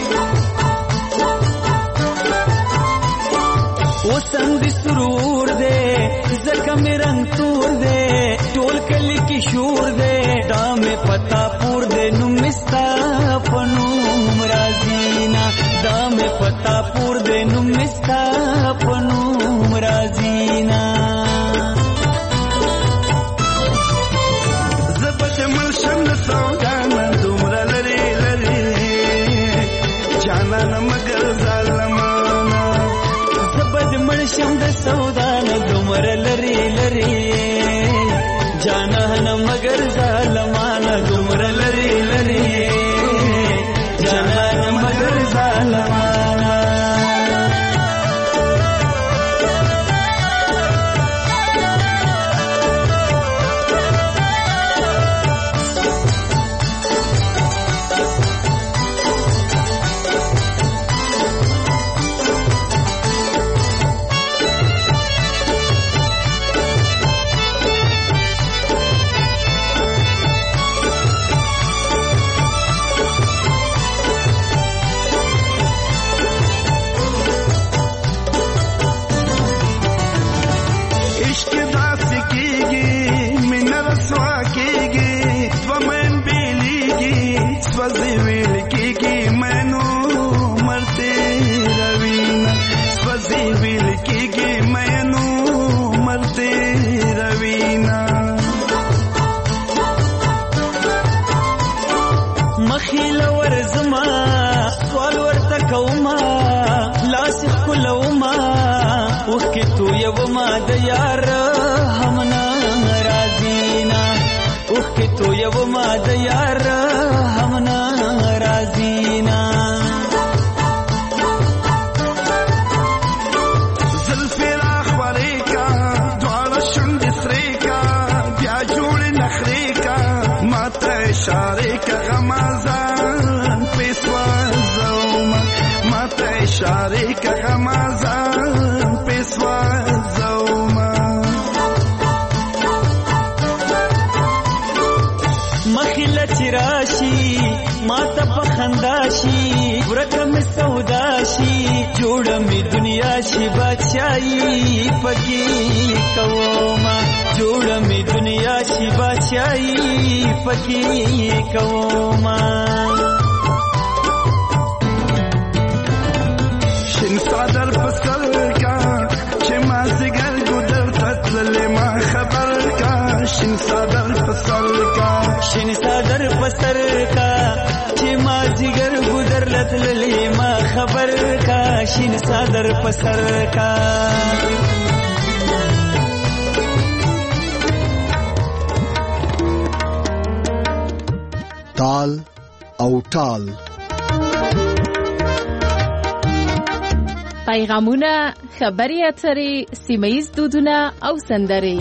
وسم دې سرور دې زکه مې رنگ تور دې ټول کلی کې شور دې دا مې پتا پور دې نو مستا پنوم رازینا، دا مې پتا پور دې نو مستا پنوم رازینا. زبد ملشم سودانا دومره لري لري جانان مگر ظالمانا، زبد ملشم د سودانا دومره لري لري جانان مگر ظالمانا، دومره لري لري جانان مگر ظالمانا. سوځي ویل کېږي مینو مرته روینا سوځي ویل کېږي مینو مرته روینا مخیل ورزما سوال ورته کوما لاس کولوما وکه تو یو ما د یار هم ناراضینا وکه تو یو ما د یار هم ناراضینا زلفی را خوری کا دوار شند سری کا بیا جوړ نخری کا ماته اشاره کا غمازان پیسوا زوما ماته اشاره کا غمازان پیسوا زوما مخیل چراشی ماته پخنداشی ورکم سوداشی جوړ می دنیا شي بادشاہي پکی کوما جوړ می دنیا شي بادشاہي پکی کوما شین صدر پسر کا چې ما زګر ګدر تتل ما خبر کا شین صدر پسر کا شین صدر پسر کا چې ما زګر ګدر لتل ما خبر کا شین صدر پسر کا تال او ټال پیغامونه خبري اترې سیمه‌ییز دودونه او سندرې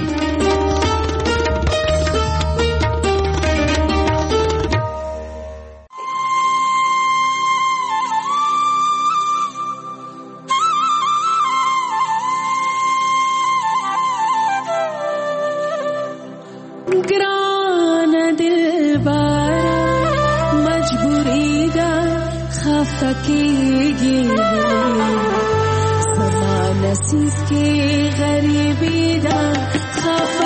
ګران دلبره مجبوری ده خفه کېږي زما نصیب کې غریبي ده خفه